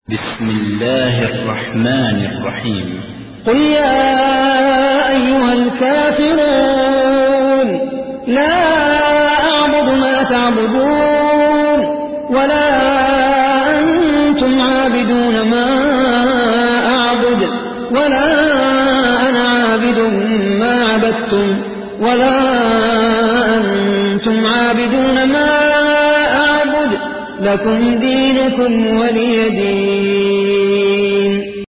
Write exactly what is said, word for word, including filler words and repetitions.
بسم الله الرحمن الرحيم قل يا أيها الكافرون لا أعبد ما تعبدون ولا أنتم عابدون ما أعبد ولا أنا عابد ما عبدتم ولا أنتم عابدون ما أعبد لكم دينكم ولي دين.